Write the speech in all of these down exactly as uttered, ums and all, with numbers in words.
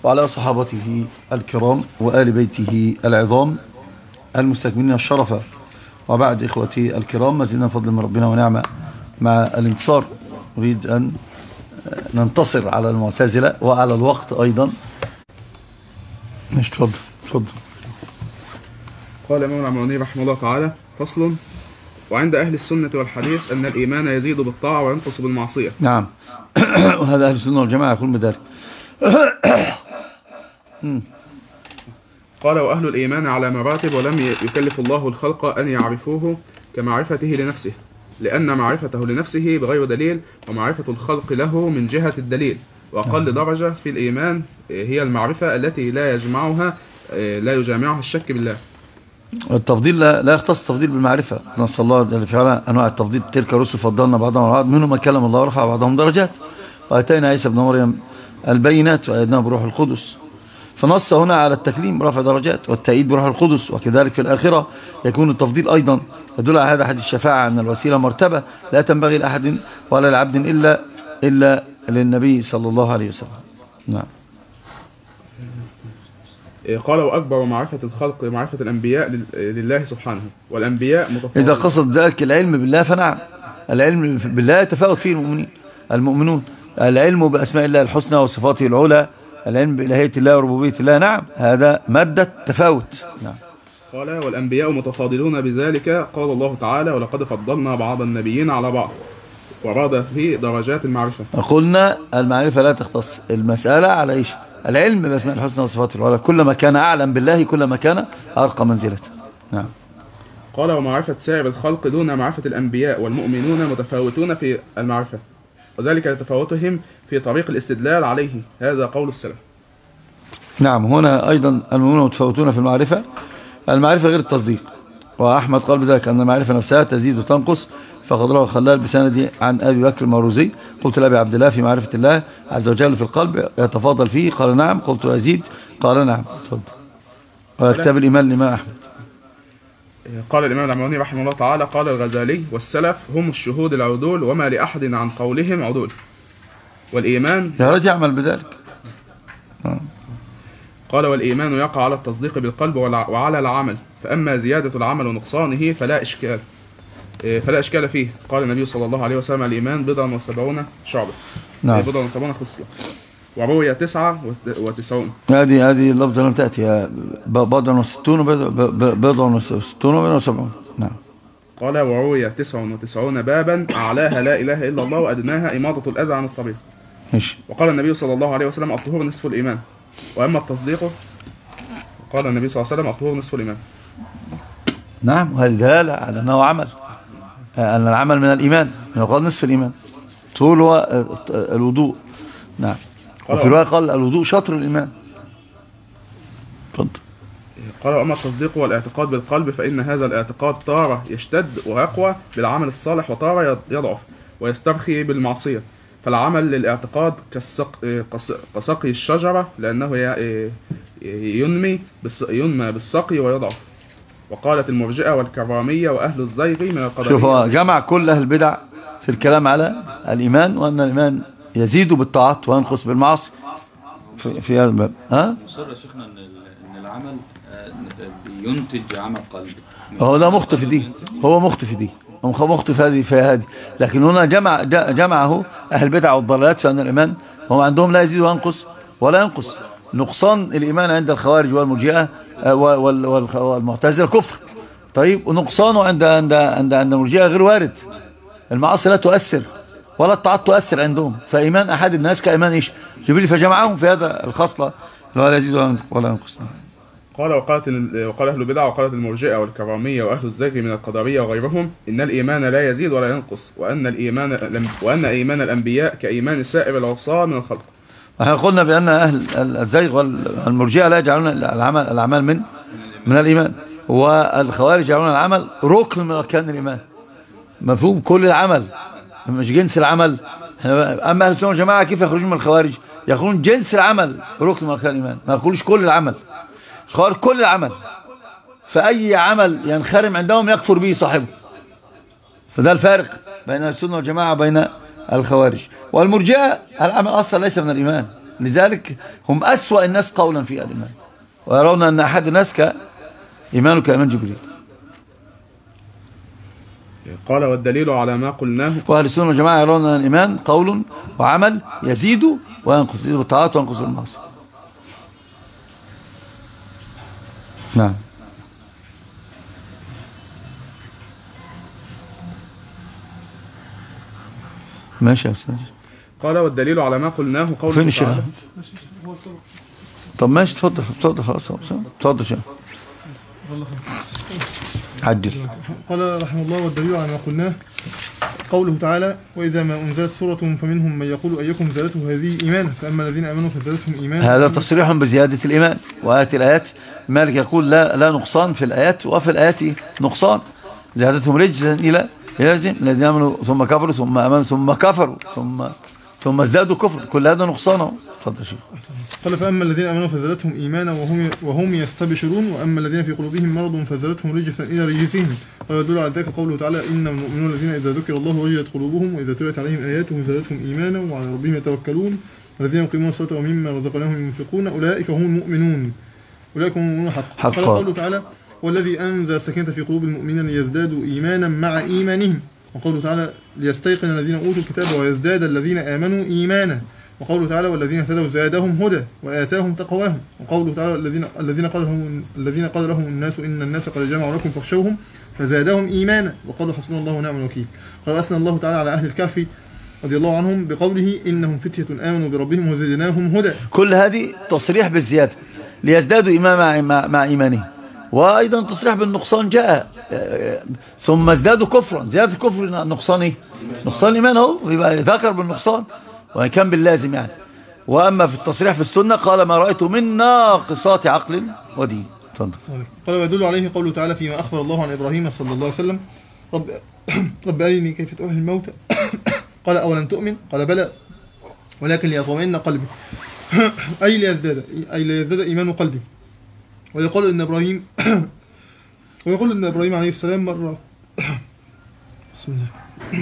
وعلى صحابته الكرام وآل بيته العظام المستكملين الشرف. وبعد إخوتي الكرام، ما زلنا فضل من ربنا ونعمة مع الانتصار. نريد أن ننتصر على المعتزلة وعلى الوقت أيضا. مش تفضل تفضل. قال الإمام العمراني رحمه الله تعالى: فصل: وعند أهل السنة والحديث أن الإيمان يزيد بالطاعة وينقص بالمعصية. نعم. وهذا أهل السنة والجماعة يقول بذلك. قال: وأهل الإيمان على مراتب، ولم يكلف الله الخلق أن يعرفوه كمعرفته لنفسه، لأن معرفته لنفسه بغير دليل، ومعرفة الخلق له من جهة الدليل. وأقل درجة في الإيمان هي المعرفة التي لا يجمعها لا يجامعها الشك بالله. التفضيل لا, لا يختص التفضيل بالمعرفة. نسأل الله جل وعلا أنواع التفضيل. تلك الرسل فضلنا بعضهم على بعض، منهم من كلم الله ورفع بعضهم درجات، وآتينا عيسى ابن مريم البينات وأيدناه بروح القدس. فنص هنا على التكليم برفع درجات والتأييد بروح القدس. وكذلك في الآخرة يكون التفضيل أيضا يدل على هذا حديث الشفاعة أن الوسيلة مرتبة لا تنبغي لأحد ولا لعبد إلا إلا للنبي صلى الله عليه وسلم. نعم. قال: وأكبر معرفة الخلق معرفة الأنبياء لله سبحانه، والأنبياء متفاوتون. إذا قصد ذلك العلم بالله فنعم، العلم بالله يتفاوت فيه المؤمنين المؤمنون. العلم بأسماء الله الحسنى وصفاته العلى، العلم بإلهية الله وربوبية الله، نعم، هذا مادة تفاوت. نعم. قال: والأنبياء متفاضلون بذلك. قال الله تعالى: ولقد فضلنا بعض النبيين على بعض، وراد في درجات المعرفة. قلنا المعرفة لا تختص المسألة على إيش؟ العلم بأسماء الحسنى وصفاته العلى. كلما كان أعلم بالله كلما كان أرقى منزلة. نعم. قال: ومعرفة سائر الخلق دون معرفة الأنبياء، والمؤمنون متفاوتون في المعرفة، وذلك لتفاوتهم في طريق الاستدلال عليه. هذا قول السلف. نعم. هنا أيضا المؤمنون متفاوتون في المعرفة. المعرفة غير التصديق، وأحمد قال بذلك أن المعرفة نفسها تزيد وتنقص. فقد روى الخلال بسندي عن أبي بكر المروزي: قلت لأبي عبد الله في معرفة الله عز وجل في القلب يتفاضل فيه؟ قال نعم. قلت يزيد؟ قال نعم. تفضل. وكتاب الإيمان لما أحمد. قال الإمام العمراني رحمه الله تعالى: قال الغزالي: والسلف هم الشهود العدول، وما لأحد عن قولهم عدول. والإيمان يا رجل يعمل بذلك. قال: والإيمان يقع على التصديق بالقلب وعلى العمل، فأما زيادة العمل ونقصانه فلا إشكال فلا إشكال فيه. قال النبي صلى الله عليه وسلم: الإيمان بضع وسبعون شعبة. نعم. بضع وسبعون خصلة. وروي تسعة وتسعون. هذه هذه اللفظة لم تأتي. بضع وستون بضع وستون وبضع وسبعون. نعم. قال: وروي تسعة وتسعون بابا، أعلاها لا إله إلا الله، وأدناها إماطة الأذى عن الطريق. ماشي. وقال النبي صلى الله عليه وسلم: الطهور نصف الإيمان، وأما التصديق، قال النبي صلى الله عليه وسلم: الطهور نصف الإيمان. نعم. وهذه دلالة على أنه عمل، أن العمل من الإيمان، من قال نصف الإيمان. طول هو الوضوء. نعم. وفي الرواية قال الوضوء شطر الإيمان. تفضل. قال: وأما التصديق والاعتقاد بالقلب، فإن هذا الاعتقاد تارة يشتد ويقوى بالعمل الصالح، وتارة يضعف ويسترخي بالمعصية. فالعمل للاعتقاد كالسق... كسقي الشجرة، لأنه ينمي ينمى بالسقي ويضعف. وقالت المرجئة والكرامية وأهل الزيغ من القدرية. شوف، جمع كل أهل البدع في الكلام على الإيمان، وأن الإيمان يزيد بالطاعات وينقص بالمعاصي في, في هذا الباب. ها؟ مصر يا شيخنا أن أن العمل ينتج عمل قلب. هو ده مخطئ في دي، هو مخطئ في دي، هو مخطئ في هذه في هذه. لكن هنا جمع جمعه أهل البدع والضلالات في أن الإيمان هم عندهم لا يزيد وينقص ولا ينقص. نقصان الإيمان عند الخوارج والمرجئة والمعتزلة كفر. طيب، ونقصانه عند عند عند عند المرجئة غير وارد. المعاصي لا تؤثر ولا الطاعات تؤثر عندهم، فإيمان أحد الناس كإيمان إيش؟ جبريل، فجمعهم في هذا الخصلة لا يزيد ولا ينقص. قال: وقالت وقال أهل البدع وقالت المرجئة والكرامية وأهل الزيغ من القدرية وغيرهم إن الإيمان لا يزيد ولا ينقص، وأن الإيمان وأن إيمان الأنبياء كإيمان سائر العصاة من الخلق. احنا قلنا بأن أهل الزيغ والمرجئة لا يجعلون العمل الأعمال من من الإيمان، والخوارج يجعلون العمل ركن من أركان الإيمان. مفهوم كل العمل مش جنس العمل. أما أهل السنة والجماعة كيف يخرجون من الخوارج؟ يخرجون جنس العمل ركن من أركان الإيمان، ما يقولوش كل العمل. خوارج كل العمل، فأي عمل ينخرم عندهم يكفر به صاحبه. فده الفارق بين السنة والجماعة بين الخوارج والمرجئة. العمل أصلا ليس من الإيمان، لذلك هم أسوأ الناس قولا في الإيمان، ويرون أن أحد الناس كإيمانه كإيمان جبريل. قال والدليل على ما قلناه. وأهل السنة والجماعة يرون أن الإيمان قول وعمل يزيد وينقص، يزيد بالطاعات وينقص بالمعاصي. نعم. ماشي يا أستاذ. قال والدليل على ما قلناه قوله فين الشيخ؟ طب ماشي، تفضل تفضل خلاص، تفضل شيخ. عجل. قال رحمه الله والدليل على ما قلناه قوله تعالى وإذا ما أنزلت سورة فمنهم من يقول أيكم زادته هذه إيمانا فأما الذين آمنوا فزادتهم إيمانا. هذا تصريح بزيادة الإيمان. وآيات الآيات مالك يقول لا لا نقصان في الآيات، وفي الآيات نقصان، زادتهم رجزا إلى إلى رجزهم الذين آمنوا ثم كفروا ثم آمنوا ثم كفروا ثم ثم ازدادوا كفر، كل هذا نقصانه. تفضل شيخ. قال فأما الذين آمنوا فزادتهم إيمانا وهم وهم يستبشرون وأما الذين في قلوبهم مرض فزادتهم رجسا إلى رجسهم. قال يدل على ذلك قوله تعالى إنما المؤمنون الذين إذا ذكر الله وجلت قلوبهم وإذا تليت عليهم آياته زادتهم إيمانا وعلى ربهم يتوكلون الذين يقيمون الصلاة ومما رزقناهم ينفقون أولئك هم المؤمنون أولئك هم المؤمنون حقا. قال قوله تعالى والذي أنزل السكينة في قلوب المؤمنين ليزدادوا إيمانا مع إيمانهم. وقوله تعالى ليستيقن الذين أوتوا الكتاب ويزداد الذين آمنوا إيمانا. وقوله تعالى والذين اهتدوا زادهم هدى وآتاهم تقواهم. وقوله تعالى الذين الذين قال لهم الذين قال لهم الناس إن الناس قد جمعوا لكم فاخشوهم فزادهم إيمانا وقالوا حسبنا الله ونعم الوكيل. قال أثنى الله تعالى على أهل الكهف رضي الله عنهم بقوله إنهم فتية آمنوا بربهم وزدناهم هدى. كل هذه تصريح بالزيادة ليزدادوا إيمانا مع, مع إيمانهم، وأيضا تصريح بالنقصان جاء ثم ازدادوا كفرا. زيادة الكفر نقصان إيه؟ نقصان الإيمان هو يبقى ذكر بالنقصان وإن كان باللازم يعني. وأما في التصريح في السنة قال ما رأيت من ناقصات عقل ودين. قال ويدل عليه قوله تعالى فيما أخبر الله عن إبراهيم صلى الله عليه وسلم رب, رب أرني كيف تحيي الموتى قال أولم تؤمن قال بلى ولكن ليطمئن قلبي أي ليزداد أي ليزداد إيمان قلبي. ويقول إن إبراهيم ويقول إن إبراهيم عليه السلام مرة بسم الله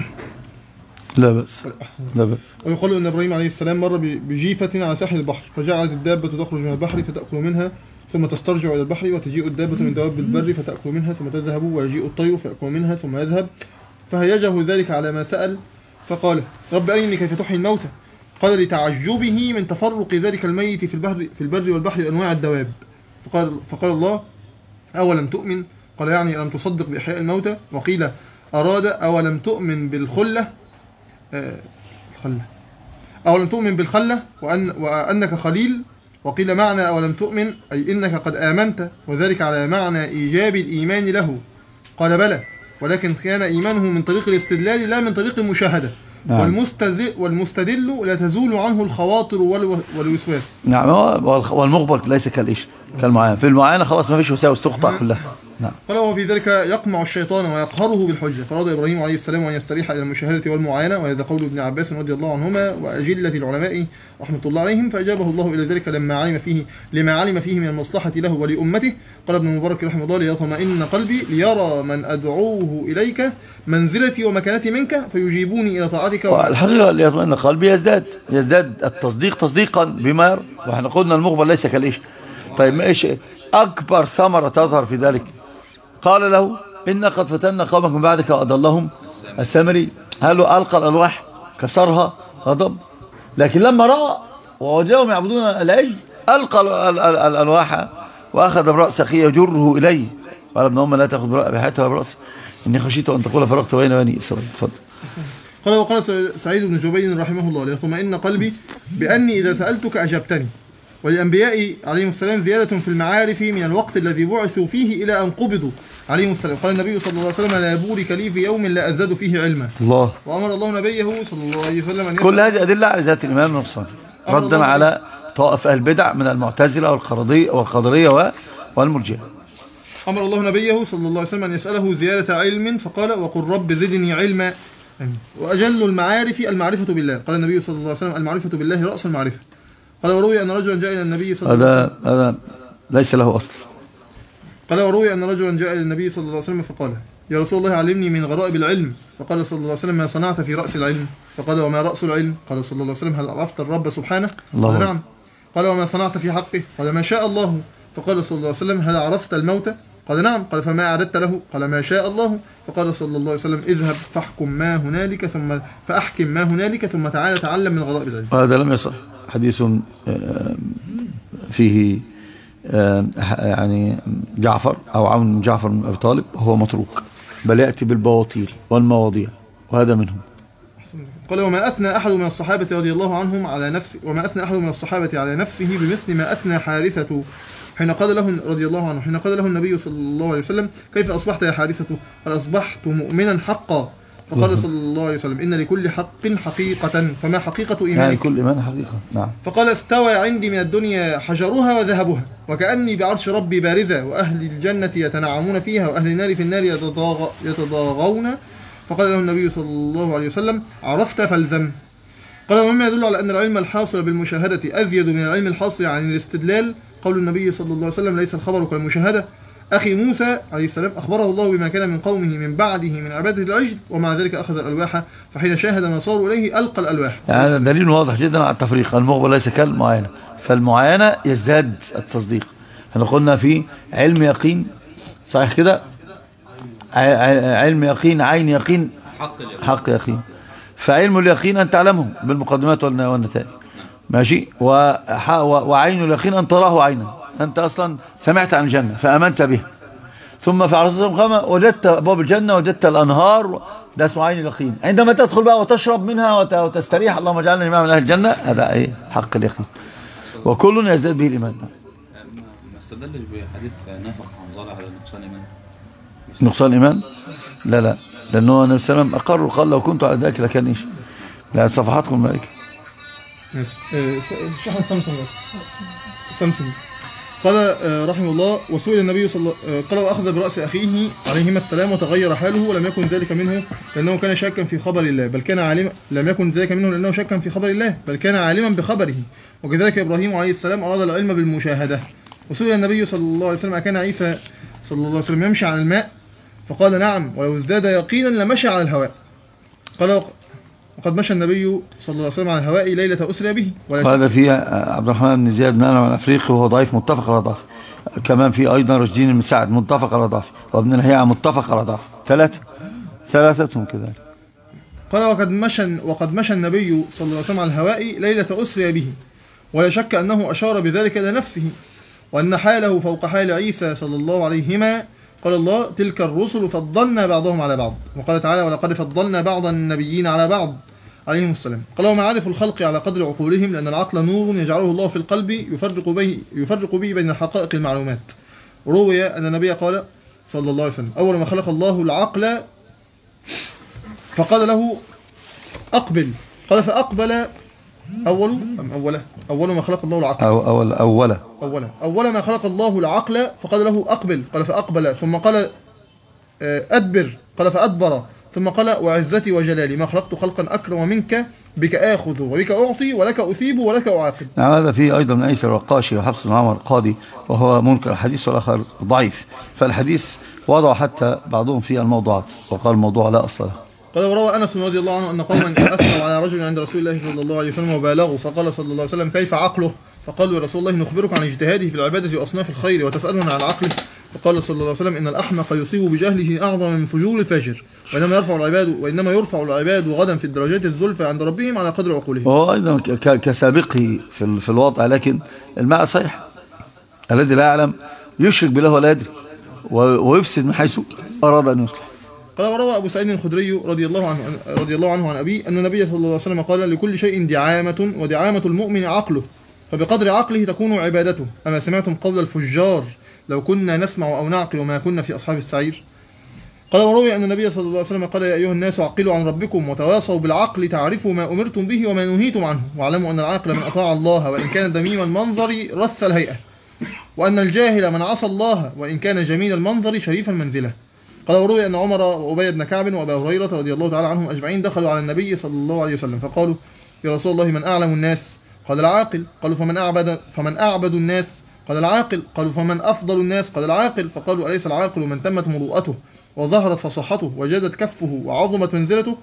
لا بأس لا بأس. ويقول إن إبراهيم عليه السلام مر بجيفة على ساحل البحر فجعلت الدابة تخرج من البحر فتأكل منها ثم تسترجع إلى البحر وتجيء الدابة من دواب البر فتأكل منها ثم تذهب ويجيء الطير فيأكل منها ثم يذهب فهيجه ذلك على ما سأل فقال رب أرني كيف تحيي الموتى قال لتعجبه من تفرق ذلك الميت في البحر في البر والبحر أنواع الدواب. فقال فقال الله أولم تؤمن قال يعني لم تصدق بإحياء الموتى. وقيل أراد أولم تؤمن بالخلة آه خلة أولم تؤمن بالخلة وأن وأنك خليل. وقيل معنى أولم تؤمن أي إنك قد آمنت وذلك على معنى إيجاب الإيمان له. قال بلى ولكن كان إيمانه من طريق الاستدلال لا من طريق المشاهدة. نعم. والمستدل, والمستدل لا تزول عنه الخواطر والوسواس. نعم. والمخبر ليس كالإيش كالمعاينة، في المعاينة خلاص ما فيش وساوس تقطع كلها. نعم. قال وفي ذلك يقمع الشيطان ويقهره بالحجة فرضى إبراهيم عليه السلام أن يستريح إلى المشاهدة والمعاينة. وهذا قول ابن عباس رضي الله عنهما وأجلة العلماء رحمة الله عليهم فأجابه الله إلى ذلك لما علم فيه لما علم فيه من المصلحة له ولأمته. قال ابن المبارك رحمه الله ليطمئن قلبي ليرى من أدعوه إليك منزلتي ومكانتي منك فيجيبوني إلى طاعتك. الحقيقة ليطمئن قلبي يزداد يزداد التصديق تصديقا بما يرى. وإحنا قلنا المخبر ليس كالإيش. طيب ما إيش أكبر ثمرة تظهر في ذلك؟ قال له إن قد فتنا قومك من بعدك وأضلهم السامري. هل ألقى الألواح كسرها غضب، لكن لما رأى ووجدهم يعبدون العجل ألقى الألواح وأخذ برأس أخيه يجره إليه. قال ابن أم لا تأخذ بحياتها برأسي إني خشيت أن تقول فرقت بين بني إسرائيل. تفضل. قال وقال سعيد بن جبير رحمه الله ليطمئن قلبي بأني إذا سألتك أجبتني. وللأنبياء عليهم السلام زيادة في المعارف من الوقت الذي بعثوا فيه إلى أن قبضوا عليهم السلام. قال النبي صلى الله عليه وسلم لا بورك لي في يوم لا أزداد فيه علما. الله. وأمر الله نبيه صلى الله عليه وسلم أن كل هذه أدلة على ذات الإمام النقصان ردا على طائف البدع من المعتزلة والقرضية والقدرية والمرجئة. أمر الله نبيه صلى الله عليه وسلم أن يسأله زيادة علم فقال وقل رب زدني علما. وأجل المعارف المعرفة بالله. قال النبي صلى الله عليه وسلم المعرفة بالله رأس المعرفة. قال وروي أن رجلا جاء إلى النبي صلى الله عليه وسلم هذا هذا ليس له أصل. قال وروي أن رجلا جاء إلى النبي صلى الله عليه وسلم فقال يا رسول الله علمني من غرائب العلم. فقال صلى الله عليه وسلم ما صنعت في رأس العلم. فقال وما رأس العلم؟ قال صلى الله عليه وسلم هل عرفت الرب سبحانه؟ الله. قال نعم. قال وما صنعت في حقه؟ قال ما شاء الله. فقال صلى الله عليه وسلم هل عرفت الموت؟ قال نعم. قال فما أعددت له؟ قال ما شاء الله. فقال صلى الله عليه وسلم اذهب فاحكم ما هنالك ثم فأحكم ما هنالك ثم تعالى تعلم من غرائب العلم. وهذا لم يصح، حديث فيه يعني جعفر أو عون جعفر بن أبي طالب هو متروك، بل يأتي بالبواطيل والمواضيع، وهذا منهم. قال وما أثنى أحد من الصحابة رضي الله عنهم على نفسه وما أثنى أحد من الصحابة على نفسه بمثل ما أثنى حارثة حين قال له رضي الله عنه حين قال له النبي صلى الله عليه وسلم كيف أصبحت يا حارثة؟ قال أصبحت مؤمنا حقا. فقال صلى الله عليه وسلم إن لكل حق حقيقة فما حقيقة إيمانك؟ يعني كل إيمان حقيقة. نعم. فقال استوى عندي من الدنيا حجرها وذهبها وكأني بعرش ربي بارزة وأهل الجنة يتنعمون فيها وأهل النار في النار يتضاغ يتضاغون. فقال له النبي صلى الله عليه وسلم عرفت فالزم. قال ومما يدل على أن العلم الحاصل بالمشاهدة أزيد من العلم الحاصل عن الاستدلال قول النبي صلى الله عليه وسلم ليس الخبر كالمشاهدة. أخي موسى عليه السلام أخبره الله بما كان من قومه من بعده من عبادة العجل ومع ذلك أخذ الألواح فحين شاهد ما صاروا إليه ألقى الألواح. يعني هذا دليل واضح جدا على التفريق، المخبر ليس كالمعاينة، فالمعاينة يزداد التصديق. احنا قلنا في علم يقين، صحيح كده؟ علم يقين، عين يقين، حق يقين. فعلم اليقين أن تعلمه بالمقدمات والنتائج، ماشي، وعين اليقين أن تراه عينا، أنت أصلا سمعت عن الجنة فأمنت به، ثم في عرصة القيامة وجدت أبواب الجنة وجدت الأنهار، ده اسمه عين اليقين. عندما تدخل بقى وتشرب منها وتستريح اللهم اجعلنا جميعا من أهل الجنة، هذا إيه؟ حق اليقين، وكل يزداد به الإيمان. ما استدلش بحديث نفق حنظلة على نقصان إيمان؟ نقصان إيمان؟ لا لا، لأنه النبي صلى الله عليه وسلم أقر وقال لو كنت على ذلك لكان إيش؟ لا صفحاتكم الملائكة. شحن سامسونج سامسونج قال رحمه الله وسئل النبي صلى الله قال وأخذ برأس أخيه عليهما السلام وتغير حاله ولم يكن ذلك منه لأنه كان شاكا في خبر الله بل كان عالما لم يكن ذلك منه لأنه شاكا في خبر الله بل كان عالما بخبره. وكذلك إبراهيم عليه السلام أراد العلم بالمشاهدة. وسئل النبي صلى الله عليه وسلم أكان عيسى صلى الله عليه وسلم يمشي على الماء؟ فقال نعم ولو ازداد يقينا لمشى على الهواء. قال وقد مشى النبي صلى الله عليه وسلم على الهواء ليلة أسرى به. وهذا في عبد الرحمن بن زياد بن أنعم الأفريقي وهو ضعيف متفق على ضعفه. كمان في أيضا رشدين بن سعد متفق على ضعفه، وابن الهيعة متفق على ضعفه. ثلاثة ثلاثتهم كذلك. قال وقد مشى وقد مشى النبي صلى الله عليه وسلم على الهواء ليلة أسرى به ولا شك أنه أشار بذلك إلى نفسه وأن حاله فوق حال عيسى صلى الله عليهما. قال الله تلك الرسل فضلنا بعضهم على بعض. وقال تعالى ولقد فضلنا بعض النبيين على بعض عليهم السلام. قال ومعارف الخلق على قدر عقولهم لأن العقل نور يجعله الله في القلب يفرق به يفرق به بين الحقائق المعلومات. روي أن النبي قال صلى الله عليه وسلم أول ما خلق الله العقل فقال له أقبل. قال فأقبل أول أم أوله أول ما خلق الله العقل أو أول أوله أوله أول ما خلق الله العقل فقال له أقبل. قال فأقبل ثم قال أدبر. قال فأدبر ثم قال وعزتي وجلالي ما خلقت خلقا أكرم منك بك آخذ وبك أعطي ولك أثيب ولك أعاقب. نعم هذا فيه أيضا من أيسر الرقاشي وحفص بن عمر القاضي وهو منكر الحديث والآخر ضعيف، فالحديث وضع حتى بعضهم في الموضوعات وقال الموضوع لا أصل له. قال وروى أنس رضي الله عنه أن قوما أثنوا على رجل عند رسول الله صلى الله عليه وسلم وبالغوا فقال صلى الله عليه وسلم كيف عقله؟ فقالوا يا رسول الله نخبرك عن اجتهاده في العبادة وأصناف الخير وتسألنا عن عقله. فقال صلى الله عليه وسلم إن الأحمق يصيب بجهله أعظم من فجور الفاجر وإنما يرفع العباد وإنما يرفع العباد غدا في الدرجات الزلفى عند ربهم على قدر عقولهم. وهو أيضا كسابقه في في الوضع، لكن المعنى صحيح الذي لا يعلم يشرك بالله ولا يدري ويفسد من حيث أراد أن يصلح. قال وروى أبو سعيد الخدري رضي الله عنه رضي الله عنه عن أبيه أن النبي صلى الله عليه وسلم قال لكل شيء دعامة ودعامة المؤمن عقله فبقدر عقله تكون عبادته. أما سمعتم قول الفجار لو كنا نسمع أو نعقل وما كنا في أصحاب السعير. قال وروي أن النبي صلى الله عليه وسلم قال يا أيها الناس عقلوا عن ربكم وتواصوا بالعقل تعرفوا ما أمرتم به وما نهيتم عنه واعلموا أن العاقل من أطاع الله وإن كان دميم المنظر رث الهيئة وأن الجاهل من عصى الله وإن كان جميل المنظر شريف المنزلة. قال وروي أن عمر وأبي بن كعب وأبا هريرة رضي الله تعالى عنهم أجمعين دخلوا على النبي صلى الله عليه وسلم فقالوا يا رسول الله من أعلم الناس؟ قال العاقل. قالوا فمن أعبد فمن أعبد الناس؟ قال العاقل. قالوا فمن أفضل الناس؟ قال العاقل. فقالوا أليس العاقل من تمت مروءته وظهرت فصاحته وجادت كفه وعظمت منزلته؟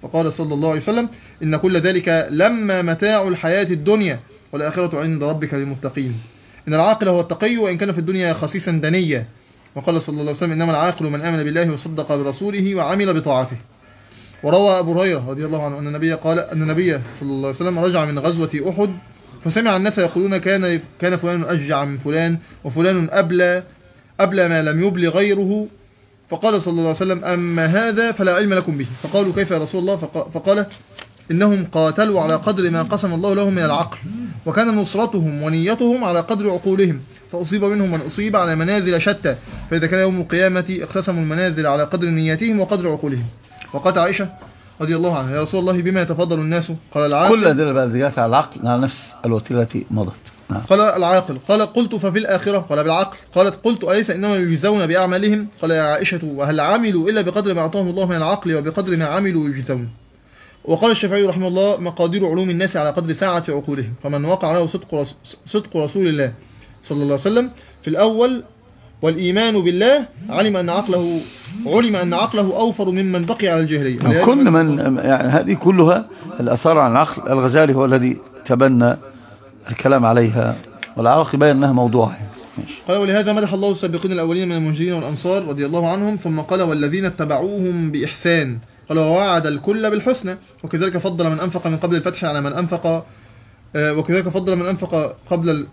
فقال صلى الله عليه وسلم إن كل ذلك لما متاع الحياة الدنيا والآخرة عند ربك للمتقين. إن العاقل هو التقي وإن كان في الدنيا خسيسا دنيا. وقال صلى الله عليه وسلم إنما العاقل من آمن بالله وصدق برسوله وعمل بطاعته. وروى أبو هريرة رضي الله عنه أن النبي قال أن النبي صلى الله عليه وسلم رجع من غزوة أحد فسمع الناس يقولون كان كان فلان أشجع من فلان وفلان أبلى أبلى ما لم يبل غيره. فقال صلى الله عليه وسلم أما هذا فلا علم لكم به. فقالوا كيف يا رسول الله؟ فقال إنهم قاتلوا على قدر ما قسم الله لهم من العقل وكان نصرتهم ونيتهم على قدر عقولهم فأصيب منهم من أصيب على منازل شتى فإذا كان يوم القيامة اقتسموا المنازل على قدر نيتهم وقدر عقولهم. وقالت عائشة رضي الله عنها يا رسول الله بما يتفضل الناس؟ قال العاقل. كل هذه البلديات على العقل على نفس الوتيرة التي مضت. نعم. قال العاقل. قال قلت ففي الآخرة؟ قال بالعقل. قالت قلت أليس إنما يجزون بأعمالهم؟ قال يا عائشة وهل عملوا إلا بقدر ما أعطاهم الله من العقل وبقدر ما عملوا يجزون. وقال الشافعي رحمه الله مقادير علوم الناس على قدر ساعة عقولهم فمن وقع له صدق, رس... صدق رسول الله صلى الله عليه وسلم في الأول والإيمان بالله علم أن عقله علم أن عقله أوفر ممن بقي على الجاهلية. كل من يعني هذه كلها الأثار عن العقل. الغزالي هو الذي تبنى الكلام عليها والعراقي بين أنها موضوع. قال ولهذا مدح الله السابقين الأولين من المهاجرين والأنصار رضي الله عنهم ثم قال والذين اتبعوهم بإحسان قال ووعد الكل بالحسنى وكذلك فضل من أنفق من قبل الفتح على من أنفق وكذلك فضل من أنفق قبل ال...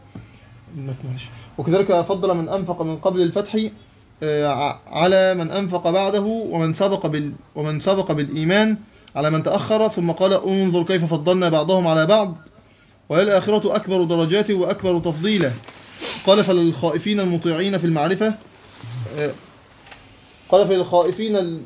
وكذلك فضل من أنفق من قبل الفتح على من أنفق بعده ومن سبق بال ومن سبق بالإيمان على من تأخر ثم قال انظر كيف فضلنا بعضهم على بعض وللآخرة أكبر درجات وأكبر تفضيلا. قال فللخائفين المطيعين في المعرفة قال فللخائفين ال...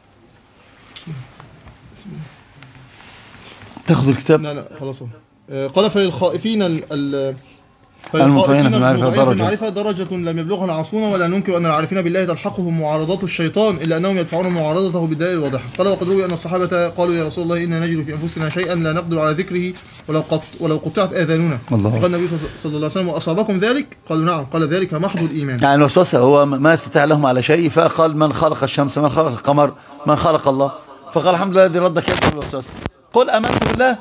تاخذ الكتاب؟ لا لا خلاص. قال فللخائفين ال... ال... المطيعين في المعرفة درجة. المعرفة درجة لم يبلغها العاصون ولا ننكر أن العارفين بالله تلحقهم معارضات الشيطان إلا أنهم يدفعون معارضته بالدليل الواضح. قال وقد روي أن الصحابة قالوا يا رسول الله إنا نجد في أنفسنا شيئا لا نقدر على ذكره ولو قط ولو قطعت آذاننا. قال النبي صلى الله عليه وسلم وأصابكم ذلك؟ قالوا نعم. قال ذلك محض الإيمان. يعني الوسوسة هو ما يستطيع لهم على شيء فقال من خلق الشمس من خلق القمر من خلق الله فقال الحمد لله الذي رد كيد الوسوسة قل آمنت بالله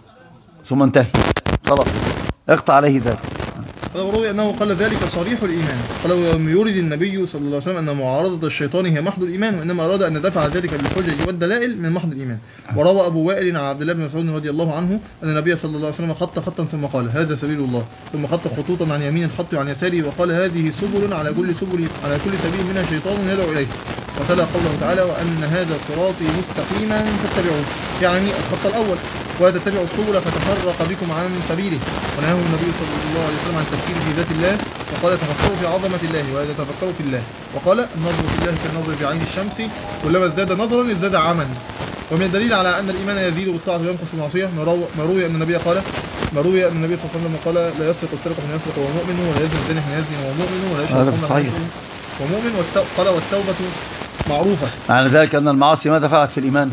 ثم انتهي خلاص اقطع عليه ذلك. قال وروي أنه قال ذلك صريح الإيمان. قال ولم يرد النبي صلى الله عليه وسلم أن معارضة الشيطان هي محض الإيمان وإنما أراد أن دفع ذلك بالحجج والدلائل من محض الإيمان. وروى أبو وائل عن عبد الله بن مسعود رضي الله عنه أن النبي صلى الله عليه وسلم خط خطا ثم قال هذا سبيل الله ثم خط خطوطا عن يمين الخط وعن يساره وقال هذه سبل على كل سبل على كل سبيل منها شيطان يدعو إليه. وتلا قوله تعالى وأن هذا صراطي مستقيما فاتبعوه يعني الخط الأول ولا تتبعوا السبل فتفرق بكم عن سبيله. ونهاه النبي صلى الله عليه وسلم عن التفكير في ذات الله وقال تفكروا في عظمة الله ولا تفكروا في الله. وقال النظر في الله كالنظر في عين الشمس كلما ازداد نظرا ازداد عما. ومن الدليل على أن الإيمان يزيد بالطاعة وينقص بالمعصية ما روي أن النبي قال ما روي أن النبي صلى الله عليه وسلم قال لا يسرق السرق من يسرق وهو مؤمن ولا يزني الزاني من يزني وهو مؤمن ولا يشرب صحيح ومؤمن قال والتوبة معروفة. معنى ذلك أن المعاصي ماذا فعلت في الإيمان؟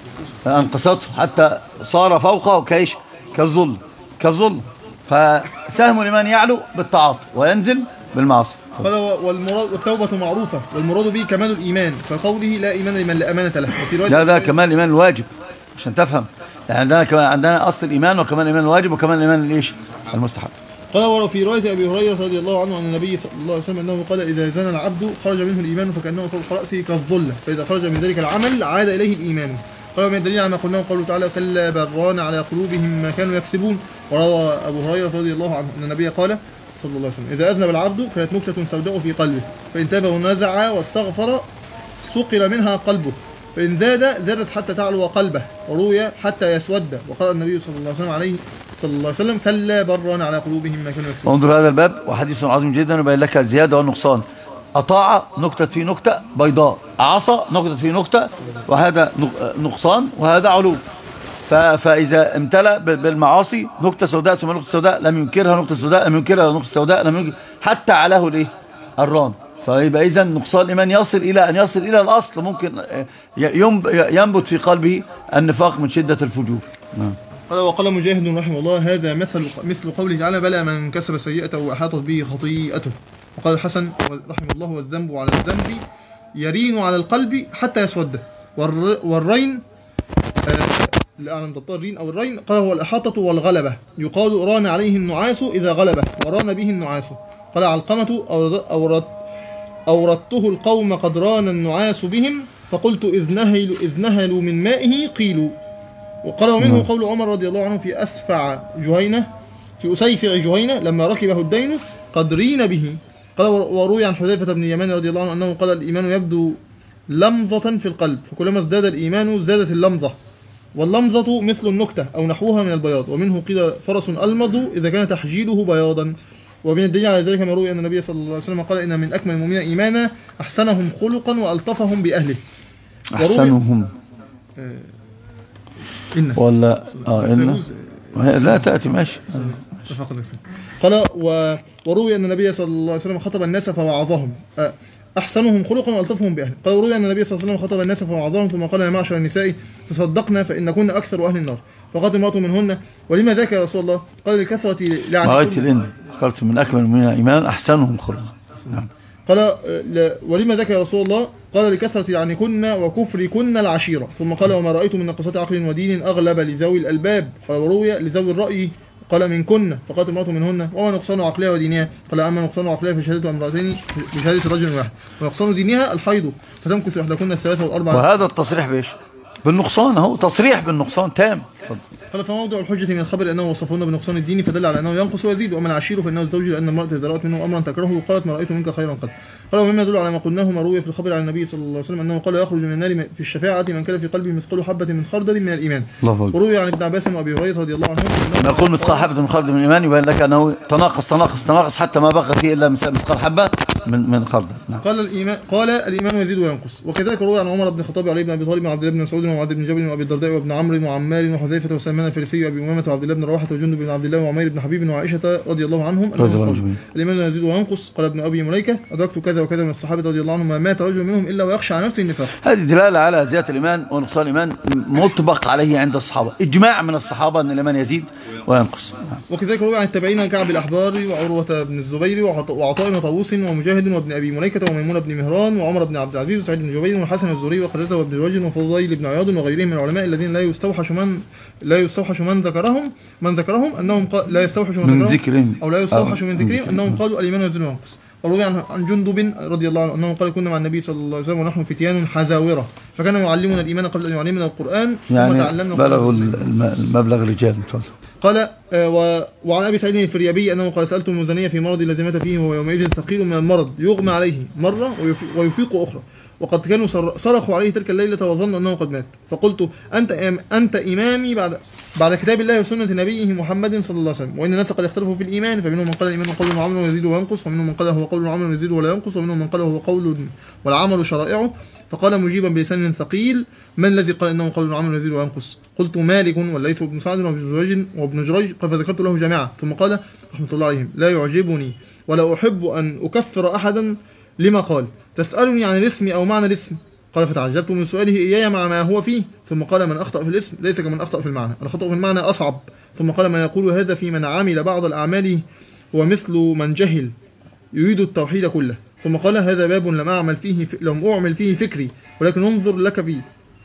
أنقصته حتى صار فوقه كايش كالظل كالظل فسهم الإيمان يعلو بالطاعات وينزل بالمعاصي. قال والمراد والتوبة معروفة والمراد به كمال الإيمان كقوله لا إيمان لمن لا أمانة له. وفي رواية لا ده كمال الإيمان الواجب عشان تفهم يعني عندنا كمان عندنا أصل الإيمان وكمال الإيمان الواجب وكمال الإيمان الإيش المستحب. قال وفي رواية أبي هريرة رضي الله عنه أن النبي صلى الله عليه وسلم أنه قال إذا زنى العبد خرج منه الإيمان فكأنه فوق رأسه كالظل فإذا خرج من ذلك العمل عاد إليه الإيمان. قال من الدليل على ما قلناه قوله تعالى كلا بران على قلوبهم ما كانوا يكسبون. وروى أبو هريرة رضي الله عنه أن النبي قال صلى الله عليه وسلم إذا أذنب العبد كانت نكتة سوداء في قلبه فإن تاب ونزع واستغفر صقل منها قلبه فإن زاد زادت حتى تعلو قلبه وروي حتى يسود. وقال النبي صلى الله عليه وسلم عليه صلى الله عليه وسلم كلا بران على قلوبهم ما كانوا يكسبون. انظر هذا الباب وحديث عظيم جدا يبين لك الزيادة والنقصان. أطاع نكتة في نكتة بيضاء عصى نكتة في نكتة وهذا نقصان وهذا علو. فإذا امتلأ بالمعاصي نكتة سوداء ثم نكتة سوداء لم ينكرها نكتة سوداء لم ينكرها نكتة سوداء لم ينكر حتى علاه الايه الران. فيبقى إذا نقصان الإيمان يصل إلى أن يصل إلى الأصل ممكن ينبت في قلبه النفاق من شدة الفجور. نعم. قال وقال مجاهد رحمه الله هذا مثل مثل قوله تعالى بلى من كسب سيئته وأحاطت به خطيئته. وقال الحسن رحمه الله والذنب على الذنب يرين على القلب حتى يسود والرين اللي أعلم ضبطها الرين أو الرين. قال هو الإحاطة والغلبة، يقال ران عليه النعاس إذا غلبه وران به النعاس. قال علقمة أورد أوردته القوم قد ران النعاس بهم فقلت إذ نهلوا, إذ نهلوا من مائه قيلوا. وقال ومنه قول عمر رضي الله عنه في أسفع جهينة في أسيفع جهينة لما ركبه الدين قد رين به. قال وروي عن حذيفة بن اليمان رضي الله عنه أنه قال الإيمان يبدو لمظة في القلب فكلما ازداد الإيمان زادت اللمظة، واللمظة مثل النكتة أو نحوها من البياض. ومنه قيل فرس ألمظ إذا كان تحجيله بياضا. ومن الدليل على ذلك ما روي أن النبي صلى الله عليه وسلم قال إن من أكمل المؤمنين إيمانا أحسنهم خلقا وألطفهم بأهله. أحسنهم آه إن ولا آه إن لا تأتي ماشي. قال و... وروي أن النبي صلى الله عليه وسلم خطب الناس فوعظهم آه أحسنهم خلقا وألطفهم بأهله. قال وروي أن النبي صلى الله عليه وسلم خطب الناس فوعظهم ثم قال يا معشر النساء تصدقنا فإن كنا أكثر أهل النار. فقالت امرأة منهن ولما ذاك يا رسول الله؟ قال لكثرة لعنة الإن قالت من أكمل المؤمنين إيمانا أحسنهم خلقا. نعم. قال ولما ذاك يا رسول الله؟ قال لكثرة لعنكن وكفركن العشيرة. ثم قال وما رأيت من نقصات عقل ودين أغلب لذوي الألباب. قال وروي لذوي الرأي قال من كنا. فقالت امرأة منهن وما نقصان عقلها ودينها؟ قال أما نقصان عقلها فشهادة امرأتين بشهادة رجل واحد ونقصان دينها الحيض فتمكث إحداكن الثلاثة والأربعة. وهذا التصريح بإيش؟ بالنقصان. اهو تصريح بالنقصان تام. قال فموضع الحجة من الخبر أنه وصفهن بنقصان الدين فدل على أنه ينقص ويزيد. وأما العشير فإنه الزوج لأن المرأة إذا رأت منه أمرا تكرهه وقالت ما رأيت منك خيرا قد. قال ومما يدل على ما قلناه ما روي في الخبر عن النبي صلى الله عليه وسلم أنه قال يخرج من النار في الشفاعة من كان في قلبه مثقال حبة من خردل من الإيمان. وروي عن ابن عباس وأبي هريرة رضي الله عنهم نقول مثقال حبة من خردل من الإيمان يبين لك أنه تناقص تناقص تناقص حتى ما بقى فيه إلا مثقال حبة من من خردل. نعم. قال الإيمان قال الإيمان يزيد وينقص. وكذلك روي عن عمر بن الخطاب وعلي بن أبي طالب وعبد الله بن مسعود ومعاذ بن جبل وأبي الدرداء وابن عمرو وعمار وحذيفة وسلمان الفارسي وأبي أمامة وعبد الله بن رواحة وجندب بن عبد الله وعمير بن حبيب وعائشة رضي الله عنهم أنهم الإيمان يزيد وينقص. قال ابن أبي مليكة أدركت كذا وكذا من الصحابة رضي الله عنهم ما مات رجل منهم إلا ويخشى على نفسه النفاق. هذه دلالة على زيادة الإيمان ونقصان الإيمان مطبق عليه عند الصحابة، إجماع من الصحابة أن الإيمان يزيد وينقص. وكذلك روي عن التابعين كعب الأحبار وعروة بن الزبير وعطاء وطاووس ومجاهد وابن أبي مليكة وميمون بن مهران وعمر بن عبد العزيز وسعيد بن جبير والحسن الزهري وقتادة وابن الوجه وفضيل بن عياض وغيرهم من العلماء الذين لا يستوحش من لا يستوحش من ذكرهم من ذكرهم أنهم لا يستوحش من, من ذكرهم أو لا يستوحش من ذكرهم أنهم قالوا الإيمان يزيد وينقص. وروي عن جندب رضي الله عنه أنه قال كنا مع النبي صلى الله عليه وسلم ونحن فتيان حزاورة فكان يعلمنا الإيمان قبل أن يعلمنا القرآن يعني ثم تعلمنا بلغوا المبلغ الرجال. قال آه وعن أبي سعيد الفريابي أنه قال سألت المزنية في مرض الذي مات فيه وهو يومئذ ثقيل من المرض يغمى عليه مرة ويفيق أخرى وقد كانوا صرخوا عليه تلك الليلة وظنوا أنه قد مات فقلت أنت أنت إمامي بعد بعد كتاب الله وسنة نبيه محمد صلى الله عليه وسلم وإن الناس قد اختلفوا في الإيمان فمنهم من قال الإيمان قول وعمل ويزيد وينقص ومنهم من قال هو قول وعمل ويزيد ولا ينقص ومنهم من قال هو قول والعمل شرائعه. فقال مجيبا بلسان ثقيل من الذي قال انه قول وعمل يزيد وينقص؟ قلت مالك والليث بن سعد وابن جريج قال فذكرت له جماعه ثم قال رحمه الله عليهم لا يعجبني ولا احب ان اكفر احدا لما قال تسالني عن الاسم او معنى الاسم. قال فتعجبت من سؤاله اياي مع ما هو فيه ثم قال من اخطا في الاسم ليس كمن اخطا في المعنى الخطا في المعنى اصعب. ثم قال ما يقول هذا في من عمل بعض الاعمال هو مثل من جهل يريد التوحيد كله. ثم قال هذا باب لم أعمل فيه ف... لم أعمل فيه فكري ولكن انظر لك فيه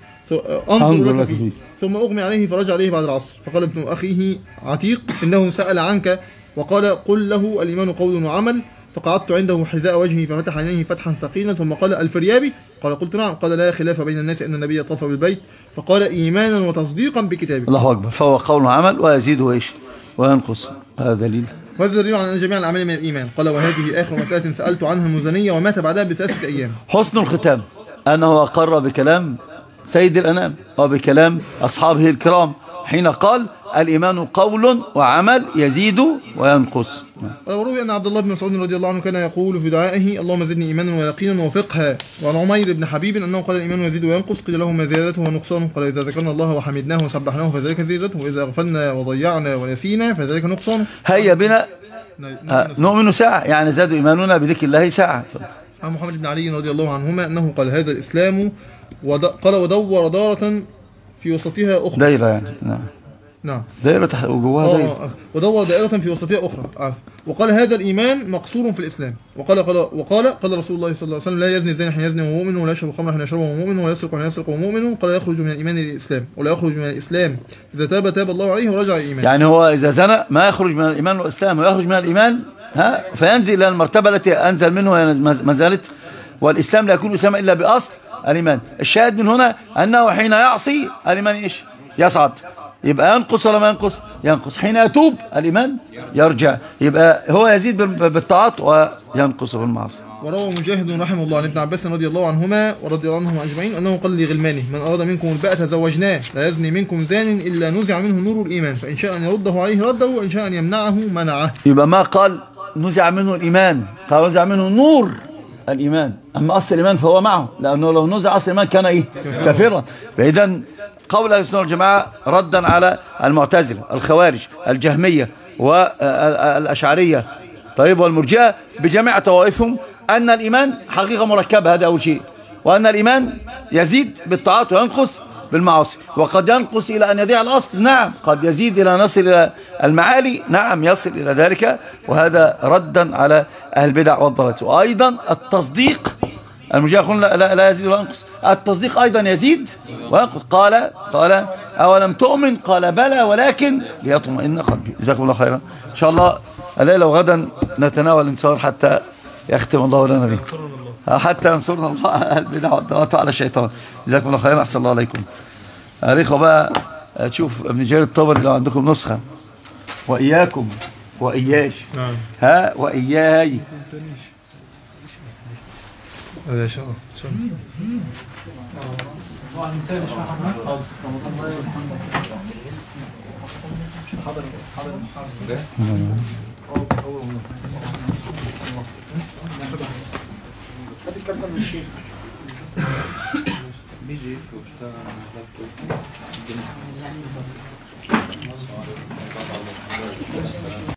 انظر لك فيه ثم أغمي عليه فرجع عليه بعد العصر. فقال ابن أخيه عتيق إنه سأل عنك وقال قل له الإيمان قول وعمل. فقعدت عنده حذاء وجهه ففتح عينيه فتحا ثقيلا ثم قال الفريابي قال قلت نعم. قال لا خلاف بين الناس أن النبي طاف بالبيت فقال إيمانا وتصديقا بكتابه. الله أكبر. فهو قول وعمل ويزيد وإيش وينقص. هذا دليل وهذا دليل على أن جميع الأعمال من الإيمان. قال وهذه آخر مسألة سألت عنها المزنية ومات بعدها بثلاثة أيام. حسن الختام أنه أقر بكلام سيد الأنام وبكلام أصحابه الكرام حين قال الإيمان قول وعمل يزيد وينقص. وروي أن عبد الله بن مسعود رضي الله عنه كان يقول في دعائه اللهم زدني إيمانا ويقينا وفقها. وعن عمير بن حبيب أنه قال الإيمان يزيد وينقص قيل له ما زيادته ونقصانه قال إذا ذكرنا الله وحمدناه وسبحناه فذلك زيادته وإذا غفلنا وضيعنا ونسينا فذلك نقصانه. هيا بنا آه نؤمن ساعة يعني زاد إيماننا بذكر الله ساعة. عن محمد بن علي رضي الله عنهما أنه قال هذا الإسلام ود... قال ودور دارة في وسطها أخرى دايرة يعني. نعم. نعم. دائرة تحت وجواها آه دائرة. آه. ودور دائرة في وسطية أخرى. عارف. وقال هذا الإيمان مقصور في الإسلام. وقال قال وقال قال رسول الله صلى الله عليه وسلم لا يزني الزاني حين يزني وهو مؤمن، ولا يشرب الخمر حين يشربه وهو مؤمن، ولا يسرق حين يسرق وهو مؤمن. قال يخرج من الإيمان إلى الإسلام، ولا يخرج من الإسلام إذا تاب تاب الله عليه ورجع الإيمان. يعني هو إذا زنى ما يخرج من الإيمان والإسلام، ويخرج من الإيمان ها فينزل إلى المرتبة التي أنزل منه ما زالت، والإسلام لا يكون إسلام إلا بأصل الإيمان. الشاهد من هنا أنه حين يعصي الإيمان إيش؟ يصعد، يبقى ينقص ولا ما ينقص؟ ينقص. حين يتوب الإيمان يرجع، يبقى هو يزيد بالطاعات وينقص بالمعاصي. وروى مجاهد رحمه الله عن ابن عباس رضي الله عنهما ورضي الله عنهم أجمعين أنه قال لغلمانه من أراد منكم الباءة زوجناه، لا يزني منكم زان إلا نزع منه نور الإيمان، فإن شاء أن يرده عليه رده، وإن شاء أن يمنعه منعه. يبقى ما قال نزع منه الإيمان، قال نزع منه نور الإيمان، أما أصل الإيمان فهو معه، لأنه لو نزع أصل الإيمان كان إيه؟ كافرا. فإذا قول أهل السنة والجماعة ردا على المعتزلة الخوارج الجهمية والأشعرية طيب والمرجئة بجميع طوائفهم أن الإيمان حقيقة مركبة، هذا أول شيء، وأن الإيمان يزيد بالطاعات وينقص بالمعاصي، وقد ينقص إلى أن يضيع الأصل، نعم، قد يزيد إلى أن يصل إلى المعالي، نعم، يصل إلى ذلك، وهذا ردا على أهل البدع والضلالات. وأيضا التصديق، المرجئة يقولون لا, لا, لا يزيد ولا ينقص، التصديق أيضا يزيد وينقص. قال قال أولم تؤمن؟ قال بلى ولكن ليطمئن قلبي. جزاكم الله خيرا. إن شاء الله الليلة وغدا نتناول الانتصار حتى يختم الله لنا به، حتى ينصرنا الله على البدع والضلالات على الشيطان. جزاكم الله خيرا. أحسن الله عليكم. أريكم بقى تشوف ابن جرير الطبري لو عندكم نسخة، وإياكم وإياش ها وإياي إن شاء الله. بيجي واشتغل